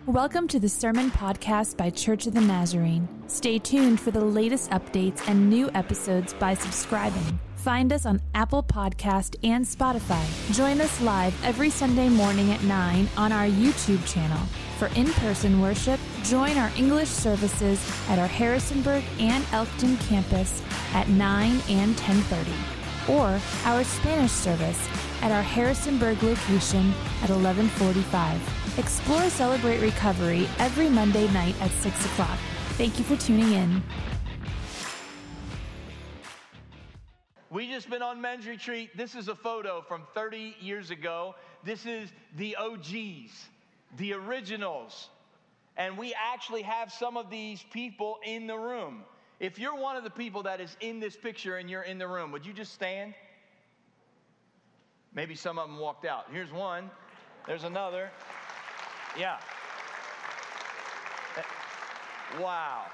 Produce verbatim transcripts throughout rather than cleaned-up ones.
Welcome to the Sermon Podcast by Church of the Nazarene. Stay tuned for the latest updates and new episodes by subscribing. Find us on Apple Podcast and Spotify. Join us live every Sunday morning at nine on our YouTube channel. For in-person worship, join our English services at our Harrisonburg and Elkton campus at nine and ten thirty, or our Spanish service at our Harrisonburg location at eleven forty-five. Explore Celebrate Recovery every Monday night at six o'clock. Thank you for tuning in. We just been on men's retreat. This is a photo from thirty years ago. This is the O Gs, the originals. And we actually have some of these people in the room. If you're one of the people that is in this picture and you're in the room, would you just stand? Maybe some of them walked out. Here's one. There's another. Yeah. Wow.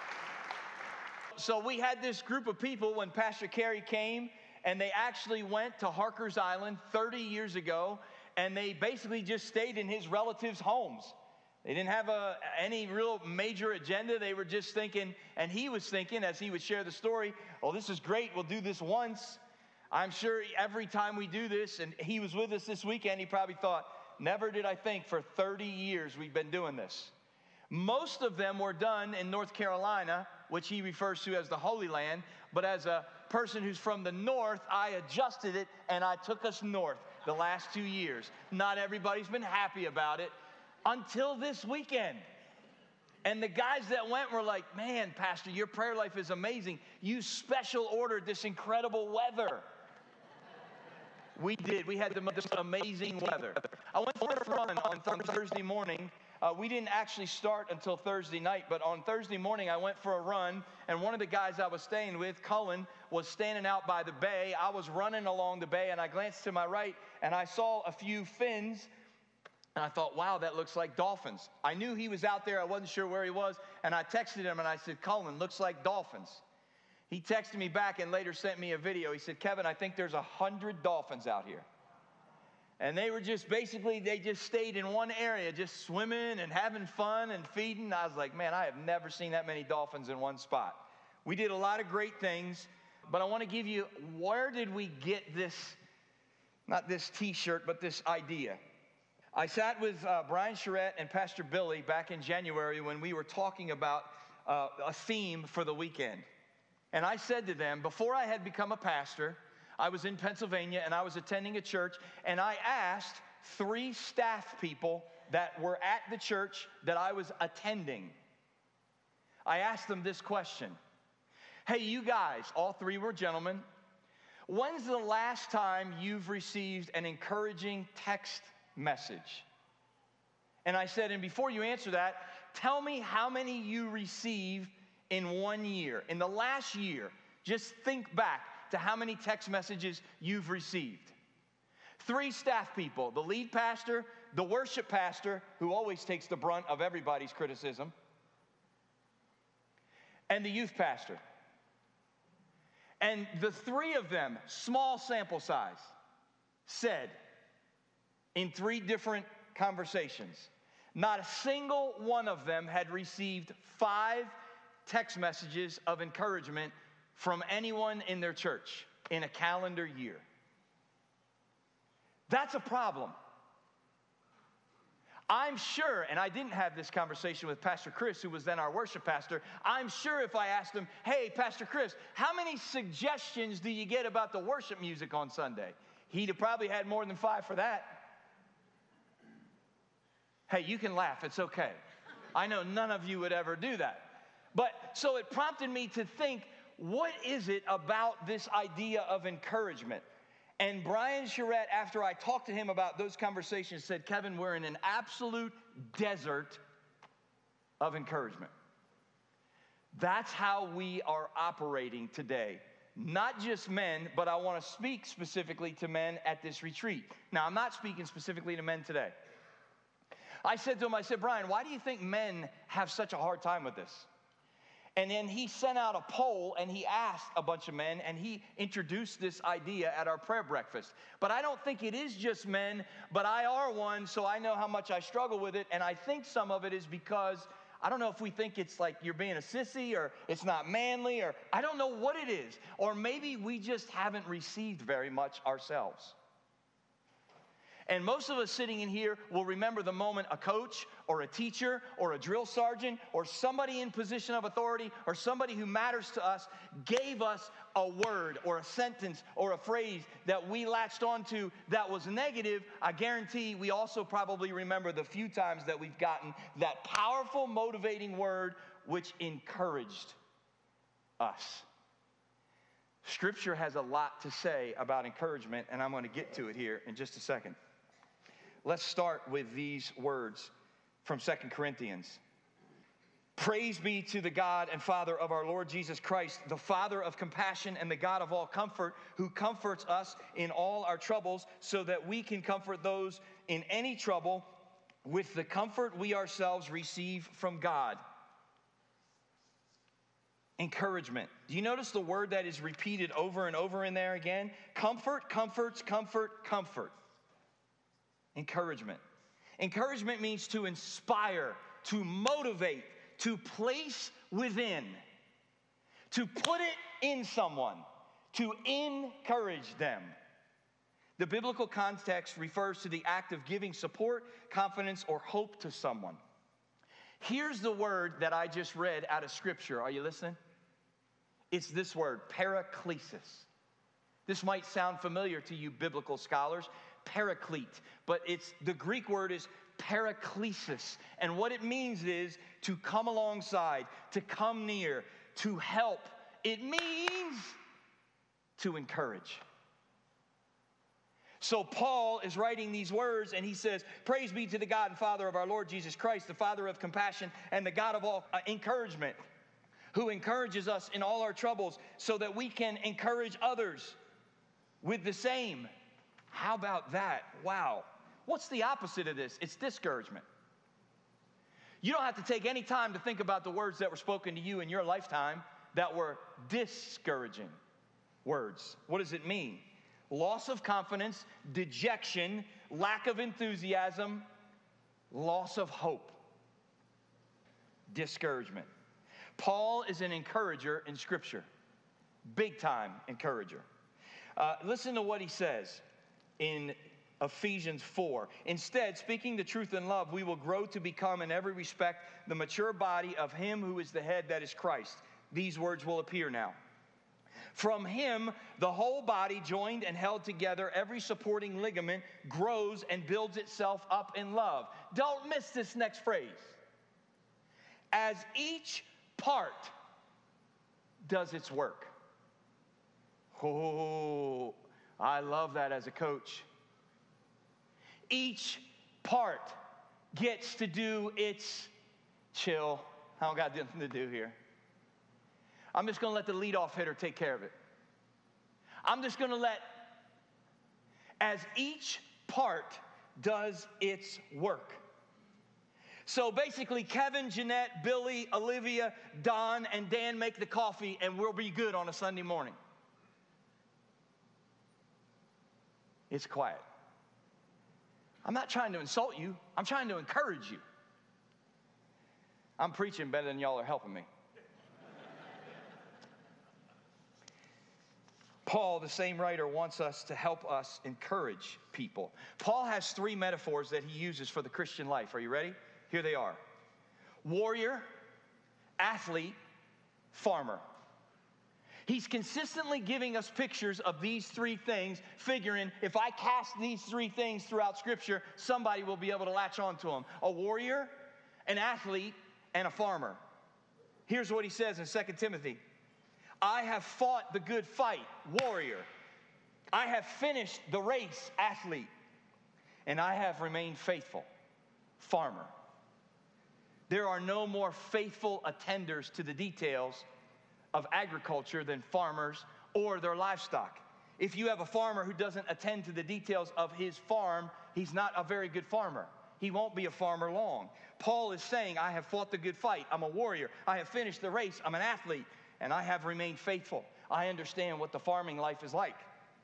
So we had this group of people when Pastor Kerry came, and they actually went to Harker's Island thirty years ago, and they basically just stayed in his relatives' homes. They didn't have a, any real major agenda. They were just thinking, and he was thinking as he would share the story, oh, this is great. We'll do this once. I'm sure every time we do this, and he was with us this weekend, he probably thought, never did I think for thirty years we've been doing this. Most of them were done in North Carolina, which he refers to as the Holy Land. But as a person who's from the north, I adjusted it and I took us north the last two years. Not everybody's been happy about it until this weekend. And the guys that went were like, man, Pastor, your prayer life is amazing. You special ordered this incredible weather. We did. We had the most amazing weather. I went for a run on Thursday morning. Uh, we didn't actually start until Thursday night, but on Thursday morning I went for a run, and one of the guys I was staying with, Cullen, was standing out by the bay. I was running along the bay, and I glanced to my right, and I saw a few fins, and I thought, wow, that looks like dolphins. I knew he was out there. I wasn't sure where he was, and I texted him, and I said, Cullen, looks like dolphins. He texted me back and later sent me a video. He said, Kevin, I think there's a hundred dolphins out here. And they were just basically, they just stayed in one area, just swimming and having fun and feeding. I was like, man, I have never seen that many dolphins in one spot. We did a lot of great things, but I want to give you, where did we get this, not this t-shirt, but this idea? I sat with uh, Brian Charette and Pastor Billy back in January when we were talking about uh, a theme for the weekend. And I said to them, before I had become a pastor, I was in Pennsylvania and I was attending a church, and I asked three staff people that were at the church that I was attending. I asked them this question. Hey, you guys, all three were gentlemen. When's the last time you've received an encouraging text message? And I said, and before you answer that, tell me how many you received in one year. In the last year, just think back to how many text messages you've received. Three staff people, the lead pastor, the worship pastor, who always takes the brunt of everybody's criticism, and the youth pastor. And the three of them, small sample size, said in three different conversations, not a single one of them had received five text messages of encouragement from anyone in their church in a calendar year. That's a problem. I'm sure, and I didn't have this conversation with Pastor Chris, who was then our worship pastor. I'm sure if I asked him, hey, Pastor Chris, how many suggestions do you get about the worship music on Sunday? He'd have probably had more than five for that. Hey, you can laugh. It's okay. I know none of you would ever do that. But so it prompted me to think, what is it about this idea of encouragement? And Brian Charette, after I talked to him about those conversations, said, Kevin, we're in an absolute desert of encouragement. That's how we are operating today. Not just men, but I want to speak specifically to men at this retreat. Now, I'm not speaking specifically to men today. I said to him, I said, Brian, why do you think men have such a hard time with this? And then he sent out a poll and he asked a bunch of men and he introduced this idea at our prayer breakfast. But I don't think it is just men, but I are one, so I know how much I struggle with it. And I think some of it is because, I don't know if we think it's like you're being a sissy or it's not manly, or I don't know what it is. Or maybe we just haven't received very much ourselves. And most of us sitting in here will remember the moment a coach or a teacher or a drill sergeant or somebody in position of authority or somebody who matters to us gave us a word or a sentence or a phrase that we latched onto that was negative. I guarantee we also probably remember the few times that we've gotten that powerful, motivating word which encouraged us. Scripture has a lot to say about encouragement, and I'm going to get to it here in just a second. Let's start with these words from Second Corinthians. Praise be to the God and Father of our Lord Jesus Christ, the Father of compassion and the God of all comfort, who comforts us in all our troubles, so that we can comfort those in any trouble with the comfort we ourselves receive from God. Encouragement. Do you notice the word that is repeated over and over in there again? Comfort, comforts, comfort, comfort. Encouragement. Encouragement means to inspire, to motivate, to place within, to put it in someone, to encourage them. The biblical context refers to the act of giving support, confidence, or hope to someone. Here's the word that I just read out of Scripture. Are you listening? It's this word, paraklesis. This might sound familiar to you biblical scholars. Paraclete, but it's the Greek word is paraklesis, and what it means is to come alongside, to come near, to help. It means to encourage. So Paul is writing these words and he says, praise be to the God and Father of our Lord Jesus Christ, the Father of compassion and the God of all uh, encouragement, who encourages us in all our troubles so that we can encourage others with the same. How about that? Wow. What's the opposite of this? It's discouragement. You don't have to take any time to think about the words that were spoken to you in your lifetime that were discouraging words. What does it mean? Loss of confidence, dejection, lack of enthusiasm, loss of hope. Discouragement. Paul is an encourager in Scripture. Big time encourager. Uh, listen to what he says in Ephesians four. Instead, speaking the truth in love, we will grow to become in every respect the mature body of him who is the head, that is Christ. These words will appear now. From him, the whole body, joined and held together, every supporting ligament, grows and builds itself up in love. Don't miss this next phrase. As each part does its work. Oh, I love that as a coach. Each part gets to do its chill. I don't got nothing to do here. I'm just going to let the leadoff hitter take care of it. I'm just going to let, as each part does its work. So basically, Kevin, Jeanette, Billy, Olivia, Don, and Dan make the coffee, and we'll be good on a Sunday morning. It's quiet. I'm not trying to insult you. I'm trying to encourage you. I'm preaching better than y'all are helping me. Paul, the same writer, wants us to help us encourage people. Paul has three metaphors that he uses for the Christian life. Are you ready? Here they are. Warrior, athlete, farmer. He's consistently giving us pictures of these three things, figuring if I cast these three things throughout Scripture, somebody will be able to latch onto them. A warrior, an athlete, and a farmer. Here's what he says in Second Timothy. I have fought the good fight, warrior. I have finished the race, athlete. And I have remained faithful, farmer. There are no more faithful attenders to the details of agriculture than farmers or their livestock. If you have a farmer who doesn't attend to the details of his farm, he's not a very good farmer. he won't be a farmer long. Paul is saying, I have fought the good fight. I'm a warrior. I have finished the race. I'm an athlete, and I have remained faithful. I understand what the farming life is like.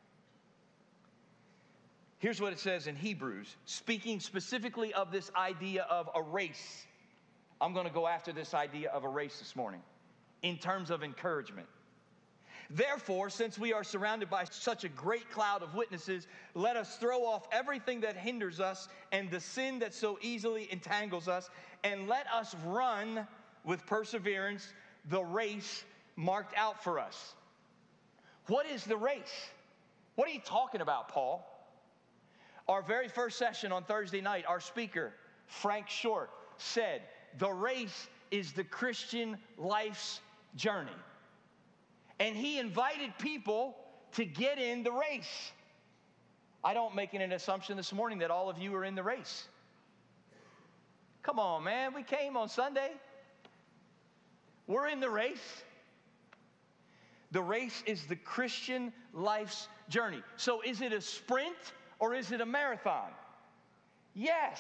Here's what it says in Hebrews, speaking specifically of this idea of a race. I'm going to go after this idea of a race this morning in terms of encouragement. Therefore, since we are surrounded by such a great cloud of witnesses, let us throw off everything that hinders us and the sin that so easily entangles us, and let us run with perseverance the race marked out for us. What is the race? What are you talking about, Paul? Our very first session on Thursday night, our speaker, Frank Short, said, the race is the Christian life's journey. And he invited people to get in the race. I don't make an assumption this morning that all of you are in the race. Come on, man. We came on Sunday. We're in the race. The race is the Christian life's journey. So is it a sprint or is it a marathon? Yes.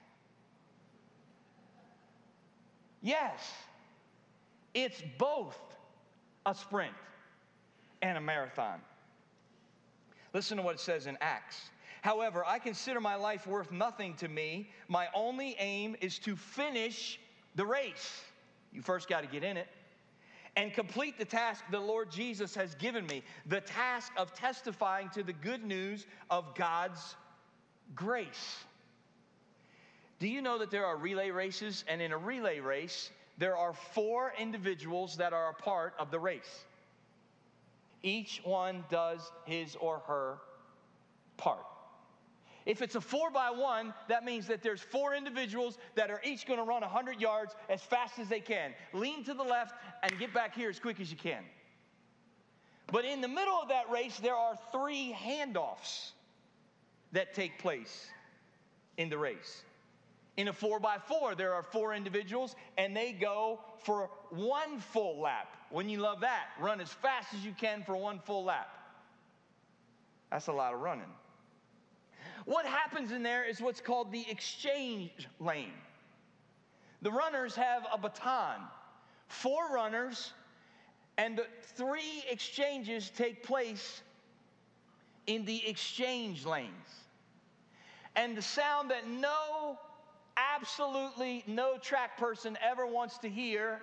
Yes. It's both a sprint and a marathon. Listen to what it says in Acts. However, I consider my life worth nothing to me. My only aim is to finish the race. You first got to get in it. And complete the task the Lord Jesus has given me. The task of testifying to the good news of God's grace. Do you know that there are relay races? And in a relay race, there are four individuals that are a part of the race. Each one does his or her part. If it's a four by one, that means that there's four individuals that are each going to run one hundred yards as fast as they can. Lean to the left and get back here as quick as you can. But in the middle of that race, there are three handoffs that take place in the race. In a four by four, there are four individuals, and they go for one full lap. Wouldn't you love that? Run as fast as you can for one full lap. That's a lot of running. What happens in there is what's called the exchange lane. The runners have a baton. Four runners, and the three exchanges take place in the exchange lanes. And the sound that no absolutely no track person ever wants to hear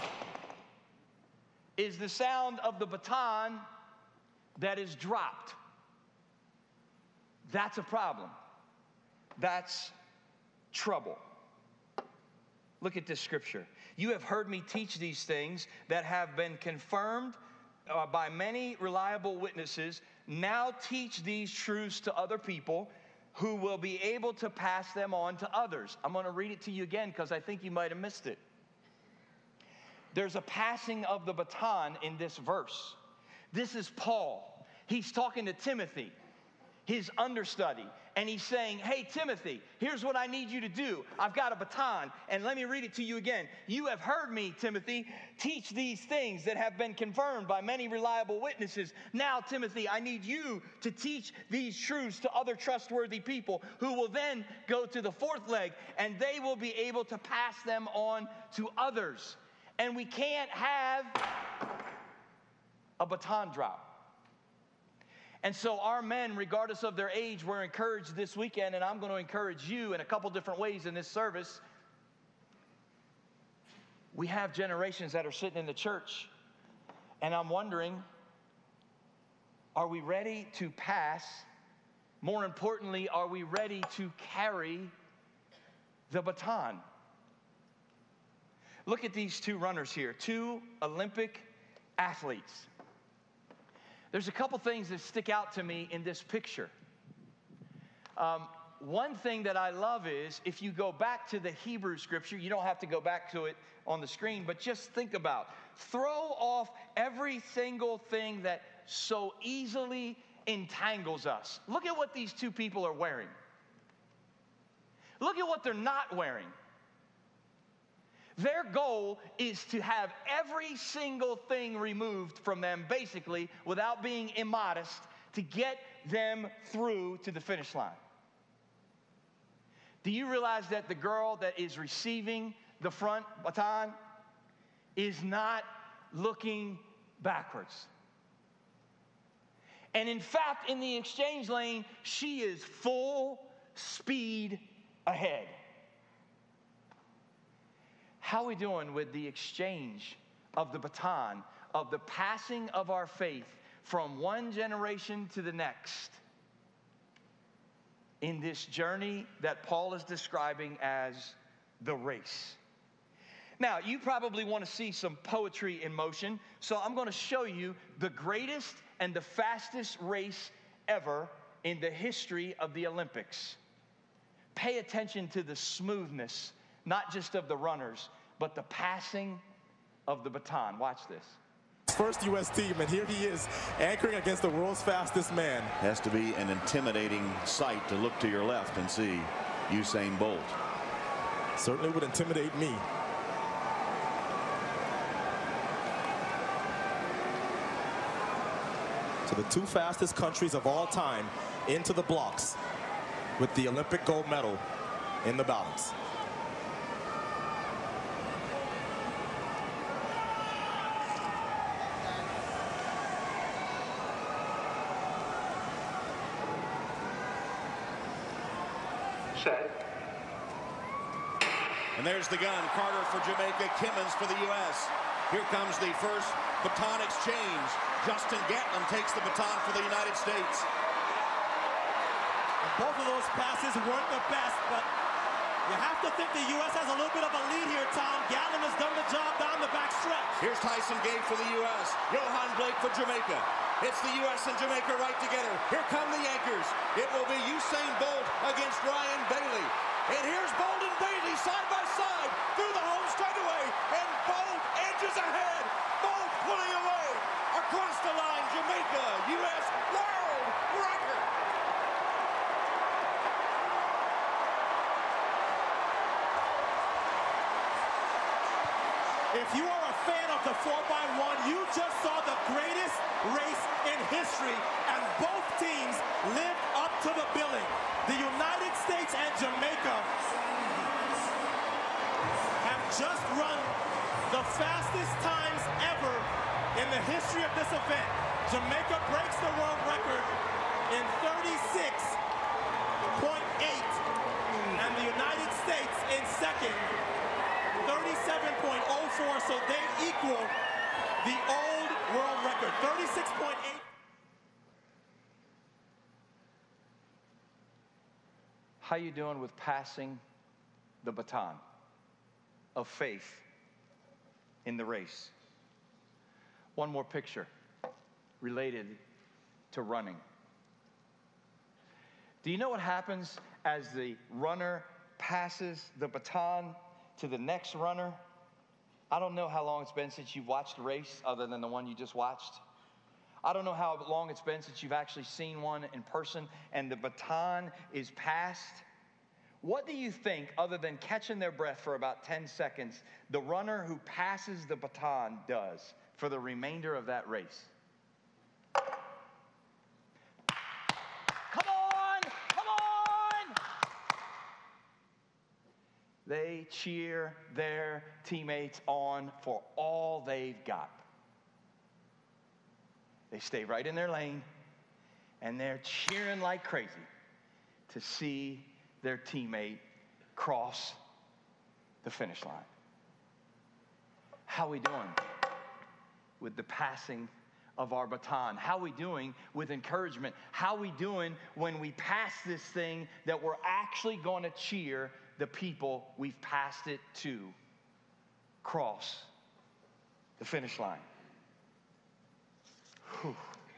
is the sound of the baton that is dropped. That's a problem. That's trouble. Look at this scripture. You have heard me teach these things that have been confirmed uh, by many reliable witnesses. Now teach these truths to other people who will be able to pass them on to others. I'm going to read it to you again because I think you might have missed it. There's a passing of the baton in this verse. This is Paul. He's talking to Timothy, his understudy, and he's saying, hey, Timothy, here's what I need you to do. I've got a baton, and let me read it to you again. You have heard me, Timothy, teach these things that have been confirmed by many reliable witnesses. Now, Timothy, I need you to teach these truths to other trustworthy people who will then go to the fourth leg, and they will be able to pass them on to others. And we can't have a baton drop. And so our men, regardless of their age, were encouraged this weekend, and I'm going to encourage you in a couple different ways in this service. We have generations that are sitting in the church, and I'm wondering, are we ready to pass? More importantly, are we ready to carry the baton? Look at these two runners here, two Olympic athletes. There's a couple things that stick out to me in this picture. Um, one thing that I love is, if you go back to the Hebrew scripture, you don't have to go back to it on the screen, but just think about, throw off every single thing that so easily entangles us. Look at what these two people are wearing. Look at what they're not wearing. Their goal is to have every single thing removed from them, basically, without being immodest, to get them through to the finish line. Do you realize that the girl that is receiving the front baton is not looking backwards? And in fact, in the exchange lane, she is full speed ahead. How are we doing with the exchange of the baton, of the passing of our faith from one generation to the next in this journey that Paul is describing as the race? Now, you probably want to see some poetry in motion, so I'm going to show you the greatest and the fastest race ever in the history of the Olympics. Pay attention to the smoothness, not just of the runners, but the passing of the baton. Watch this. First U S team, and here he is anchoring against the world's fastest man. Has to be an intimidating sight to look to your left and see Usain Bolt. Certainly would intimidate me. So the two fastest countries of all time into the blocks with the Olympic gold medal in the balance. Set. And there's the gun. Carter for Jamaica, Kimmins for the U S Here comes the first baton exchange. Justin Gatlin takes the baton for the United States. And both of those passes weren't the best, but you have to think the U S has a little bit of a lead here, Tom. Gatlin has done the job down the back stretch. Here's Tyson Gay for the U S Johan Blake for Jamaica. It's the U S and Jamaica right together. Here come the anchors. It will be Usain Bolt against Ryan Bailey. And here's Bolt and Bailey side by side through the home straightaway. And Bolt edges ahead. Bolt pulling away. Across the line, Jamaica, U S world record. If you are a fan of the four by one, you just saw the greatest race in history, and both teams lived up to the billing. The United States and Jamaica have just run the fastest times ever in the history of this event. Jamaica breaks the world record in thirty-six point eight, and the United States in second, thirty-seven point oh four, so they equal the old world record, thirty-six point eight. How you doing with passing the baton of faith in the race? One more picture related to running. Do you know what happens as the runner passes the baton to the next runner? I don't know how long it's been since you've watched a race other than the one you just watched. I don't know how long it's been since you've actually seen one in person and the baton is passed. What do you think, other than catching their breath for about ten seconds, the runner who passes the baton does for the remainder of that race? Come on! Come on! They cheer their teammates on for all they've got. They stay right in their lane, and they're cheering like crazy to see their teammate cross the finish line. How are we doing with the passing of our baton? How are we doing with encouragement? How are we doing when we pass this thing that we're actually going to cheer the people we've passed it to cross the finish line? Whew.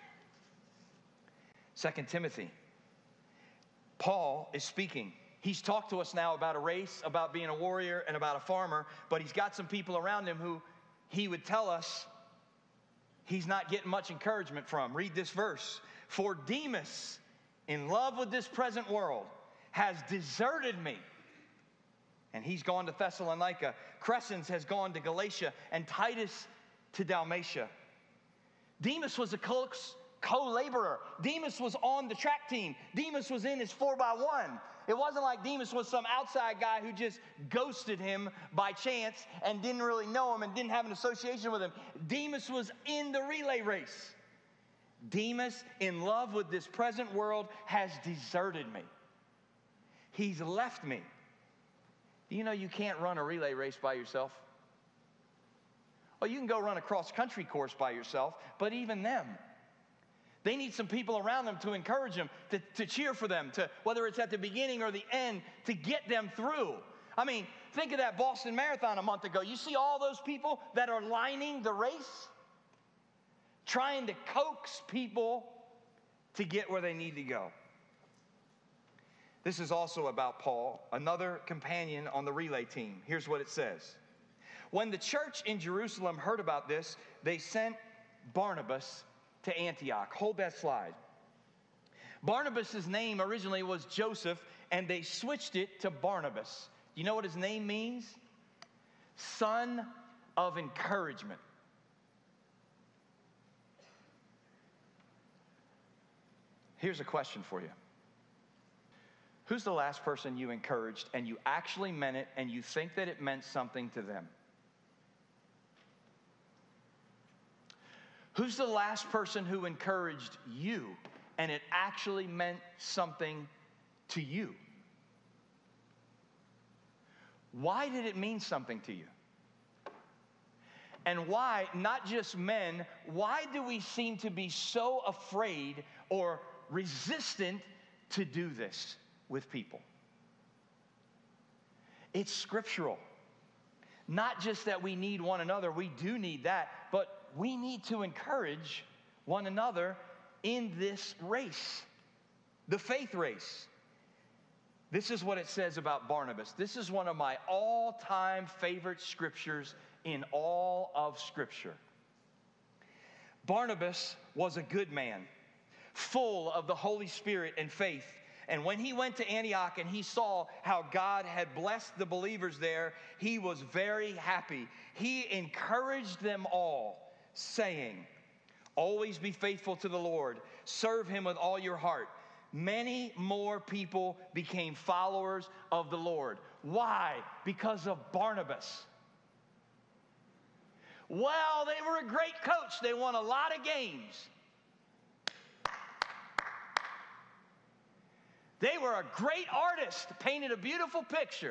Second Timothy. Paul is speaking. He's talked to us now about a race, about being a warrior, and about a farmer, but he's got some people around him who he would tell us he's not getting much encouragement from. Read this verse. For Demas, in love with this present world, has deserted me. And he's gone to Thessalonica. Crescens has gone to Galatia, and Titus to Dalmatia. Demas was a close co-laborer. Demas was on the track team. Demas was in his four by one. It wasn't like Demas was some outside guy who just ghosted him by chance and didn't really know him and didn't have an association with him. Demas was in the relay race. Demas, in love with this present world, has deserted me. He's left me. Do you know you can't run a relay race by yourself? Oh, you can go run a cross-country course by yourself, but even them, they need some people around them to encourage them, to, to cheer for them, to whether it's at the beginning or the end, to get them through. I mean, think of that Boston Marathon a month ago. You see all those people that are lining the race, trying to coax people to get where they need to go. This is also about Paul, another companion on the relay team. Here's what it says. When the church in Jerusalem heard about this, they sent Barnabas to Antioch. Hold that slide. Barnabas' name originally was Joseph, and they switched it to Barnabas. You know what his name means? Son of encouragement. Here's a question for you. Who's the last person you encouraged and you actually meant it and you think that it meant something to them? Who's the last person who encouraged you and it actually meant something to you? Why did it mean something to you? And why, not just men, why do we seem to be so afraid or resistant to do this with people? It's scriptural. Not just that we need one another, we do need that, but we need to encourage one another in this race, the faith race. This is what it says about Barnabas. This is one of my all-time favorite scriptures in all of Scripture. Barnabas was a good man, full of the Holy Spirit and faith. And when he went to Antioch and he saw how God had blessed the believers there, he was very happy. He encouraged them all, saying, always be faithful to the Lord. Serve him with all your heart. Many more people became followers of the Lord. Why? Because of Barnabas. Well, they were a great coach. They won a lot of games. They were a great artist, painted a beautiful picture.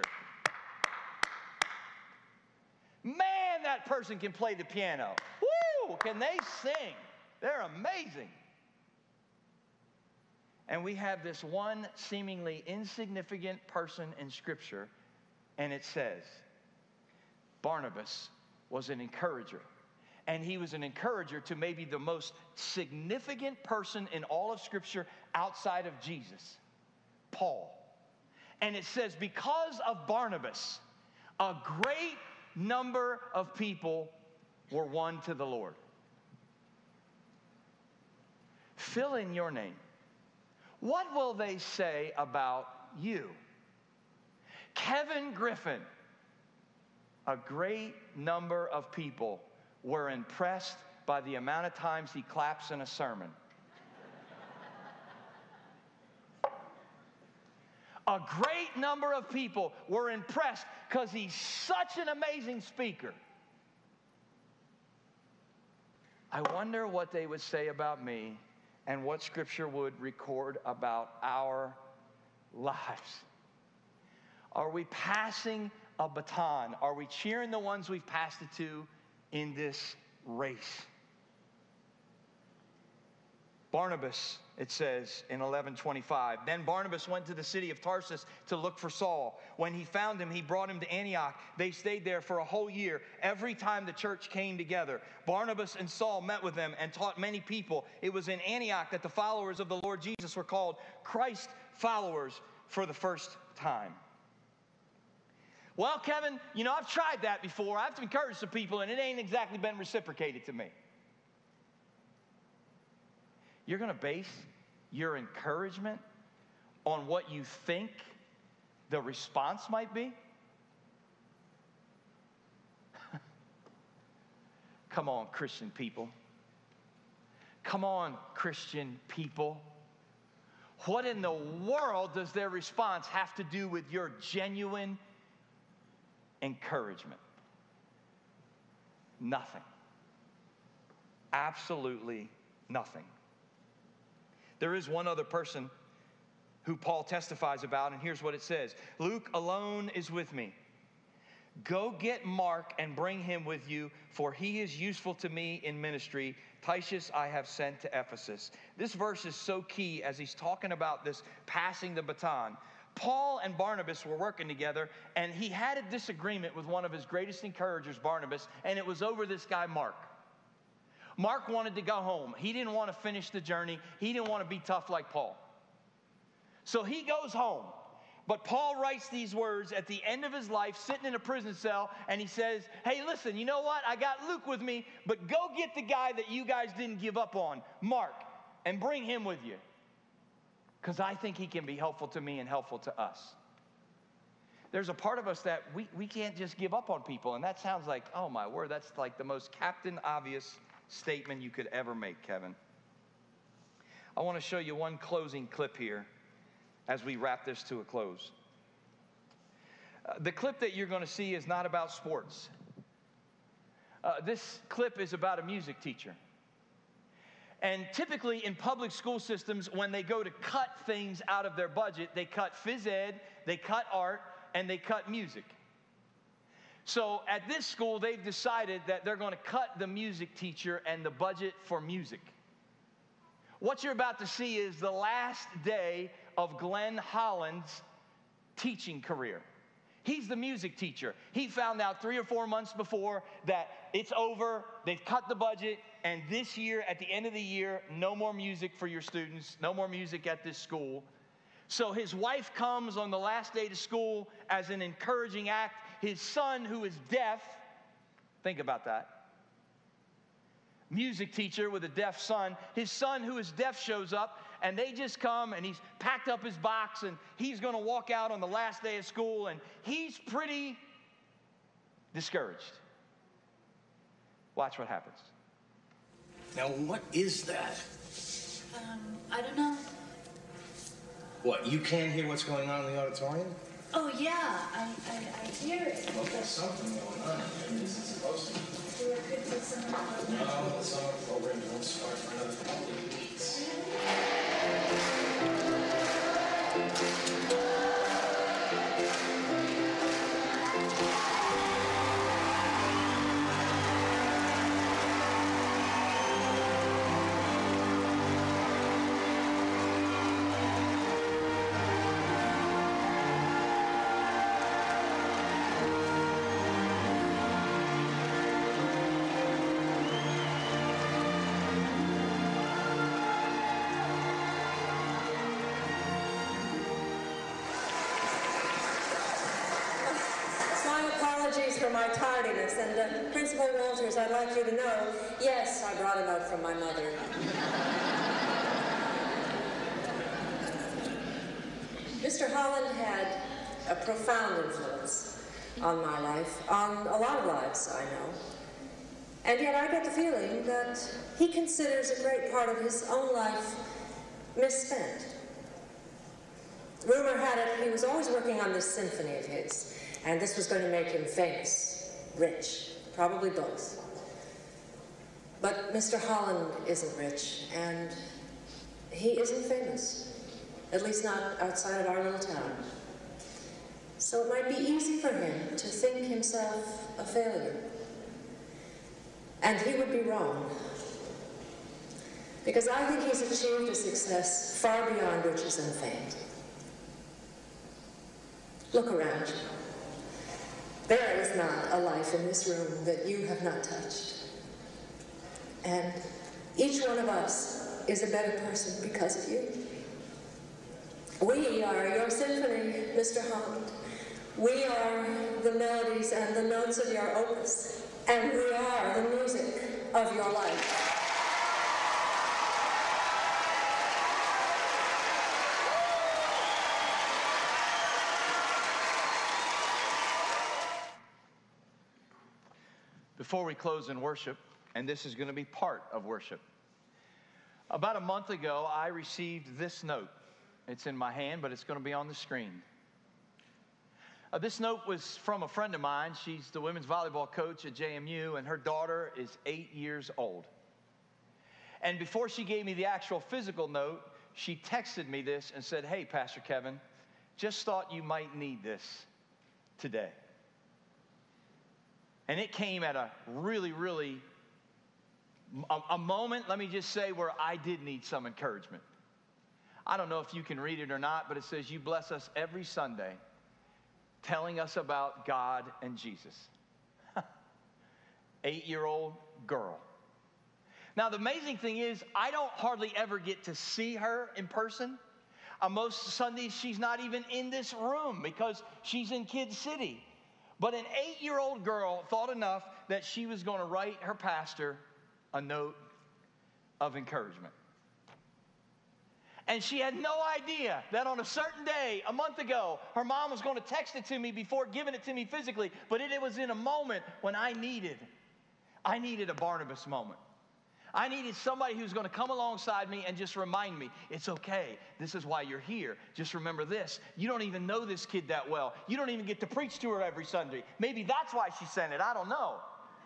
Man, that person can play the piano. Woo! Can they sing? They're amazing. And we have this one seemingly insignificant person in Scripture, and it says, Barnabas was an encourager. And he was an encourager to maybe the most significant person in all of Scripture outside of Jesus, Paul. And it says, because of Barnabas, a great number of people were won to the Lord. Fill in your name. What will they say about you? Kevin Griffin. A great number of people were impressed by the amount of times he claps in a sermon. A great number of people were impressed because he's such an amazing speaker. I wonder what they would say about me and what Scripture would record about our lives. Are we passing a baton? Are we cheering the ones we've passed it to in this race? Barnabas, it says in eleven twenty-five, then Barnabas went to the city of Tarsus to look for Saul. When he found him, he brought him to Antioch. They stayed there for a whole year, every time the church came together. Barnabas and Saul met with them and taught many people. It was in Antioch that the followers of the Lord Jesus were called Christ followers for the first time. Well, Kevin, you know, I've tried that before. I've encouraged some people, and it ain't exactly been reciprocated to me. You're going to base your encouragement on what you think the response might be? Come on, Christian people. Come on, Christian people. What in the world does their response have to do with your genuine encouragement? Nothing. Absolutely nothing. There is one other person who Paul testifies about, and here's what it says. Luke alone is with me. Go get Mark and bring him with you, for he is useful to me in ministry. Tychus I have sent to Ephesus. This verse is so key as he's talking about this passing the baton. Paul and Barnabas were working together, and he had a disagreement with one of his greatest encouragers, Barnabas, and it was over this guy, Mark. Mark wanted to go home. He didn't want to finish the journey. He didn't want to be tough like Paul. So he goes home. But Paul writes these words at the end of his life, sitting in a prison cell, and he says, hey, listen, you know what? I got Luke with me, but go get the guy that you guys didn't give up on, Mark, and bring him with you, because I think he can be helpful to me and helpful to us. There's a part of us that we, we can't just give up on people, and that sounds like, oh, my word, that's like the most Captain Obvious statement you could ever make, Kevin. I want to show you one closing clip here as we wrap this to a close. Uh, the clip that you're going to see is not about sports. Uh, this clip is about a music teacher. And typically in public school systems, when they go to cut things out of their budget, they cut phys ed, they cut art, and they cut music. So at this school, they've decided that they're going to cut the music teacher and the budget for music. What you're about to see is the last day of Glenn Holland's teaching career. He's the music teacher. He found out three or four months before that it's over, they've cut the budget, and this year, at the end of the year, no more music for your students, no more music at this school. So his wife comes on the last day to school as an encouraging act. His son, who is deaf, think about that. Music teacher with a deaf son. His son, who is deaf, shows up, and they just come, and he's packed up his box, and he's going to walk out on the last day of school, and he's pretty discouraged. Watch what happens. Now, what is that? Um, I don't know. What, you can't hear what's going on in the auditorium? Oh, yeah, I, I, I hear it. Well, there's something going on. Maybe this is supposed to be. There could be some program. No, the summer program won't start for another couple of weeks. For my tardiness, and uh, Principal Walters, I'd like you to know, yes, I brought a note from my mother. Mister Holland had a profound influence on my life, on a lot of lives, I know. And yet I get the feeling that he considers a great part of his own life misspent. Rumor had it he was always working on this symphony of his, and this was going to make him famous, rich, probably both. But Mister Holland isn't rich, and he isn't famous, at least not outside of our little town. So it might be easy for him to think himself a failure. And he would be wrong. Because I think he's achieved a success far beyond riches and fame. Look around you. There is not a life in this room that you have not touched. And each one of us is a better person because of you. We are your symphony, Mister Holland. We are the melodies and the notes of your opus. And we are the music of your life. Before we close in worship, and this is going to be part of worship, About a month ago, I received this note. It's in my hand, but it's going to be on the screen. Uh, this note was from a friend of mine. She's the women's volleyball coach at J M U, and her daughter is eight years old. And before she gave me the actual physical note, she texted me this and said, "Hey, Pastor Kevin, just thought you might need this today." And it came at a really, really, a, a moment, let me just say, where I did need some encouragement. I don't know if you can read it or not, but it says, "You bless us every Sunday, telling us about God and Jesus." Eight-year-old girl. Now, the amazing thing is, I don't hardly ever get to see her in person. Uh, most Sundays, she's not even in this room because she's in Kid City. But an eight-year-old girl thought enough that she was going to write her pastor a note of encouragement. And she had no idea that on a certain day, a month ago, her mom was going to text it to me before giving it to me physically. But it, it was in a moment when I needed, I needed a Barnabas moment. I needed somebody who's going to come alongside me and just remind me, it's okay. This is why you're here. Just remember this. You don't even know this kid that well. You don't even get to preach to her every Sunday. Maybe that's why she sent it. I don't know.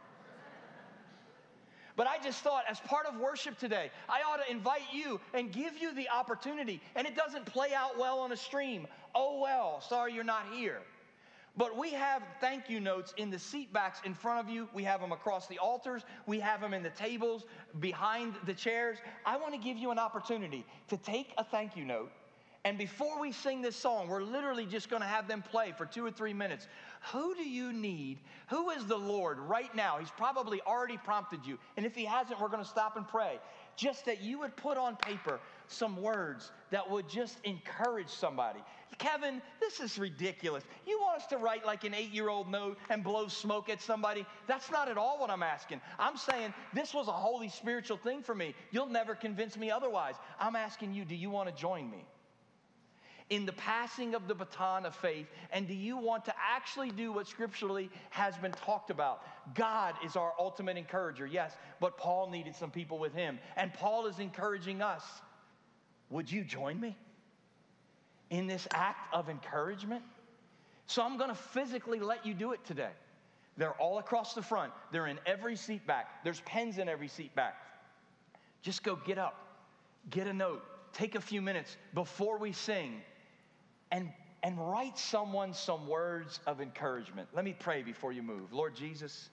But I just thought, as part of worship today, I ought to invite you and give you the opportunity. And it doesn't play out well on a stream. Oh, well, sorry you're not here. But we have thank you notes in the seat backs in front of you. We have them across the altars. We have them in the tables behind the chairs. I want to give you an opportunity to take a thank you note. And before we sing this song, we're literally just going to have them play for two or three minutes. Who do you need? Who is the Lord right now? He's probably already prompted you. And if he hasn't, we're going to stop and pray. Just that you would put on paper some words that would just encourage somebody. Kevin, this is ridiculous. You want us to write like an eight-year-old note and blow smoke at somebody? That's not at all what I'm asking. I'm saying this was a holy spiritual thing for me. You'll never convince me otherwise. I'm asking you, do you want to join me in the passing of the baton of faith? And do you want to actually do what scripturally has been talked about? God is our ultimate encourager, yes, but Paul needed some people with him. And Paul is encouraging us. Would you join me in this act of encouragement? So I'm going to physically let you do it today. They're all across the front. They're in every seat back. There's pens in every seat back. Just go get up, get a note, take a few minutes before we sing, and, and write someone some words of encouragement. Let me pray before you move. Lord Jesus,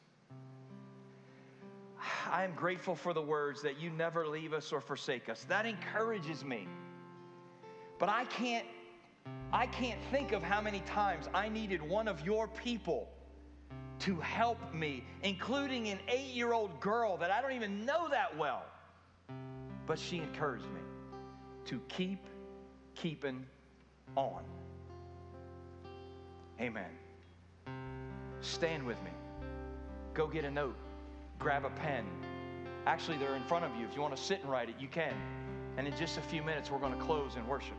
I am grateful for the words that you never leave us or forsake us. That encourages me. But I can't, I can't think of how many times I needed one of your people to help me, including an eight-year-old girl that I don't even know that well. But she encouraged me to keep keeping on. Amen. Stand with me. Go get a note. Grab a pen. Actually, they're in front of you. If you want to sit and write it, you can. And in just a few minutes, we're going to close in worship.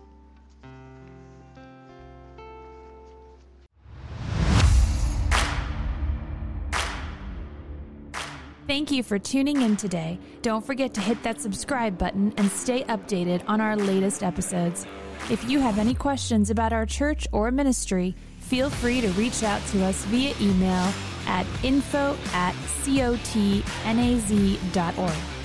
Thank you for tuning in today. Don't forget to hit that subscribe button and stay updated on our latest episodes. If you have any questions about our church or ministry, feel free to reach out to us via email at info at cotnaz dot org.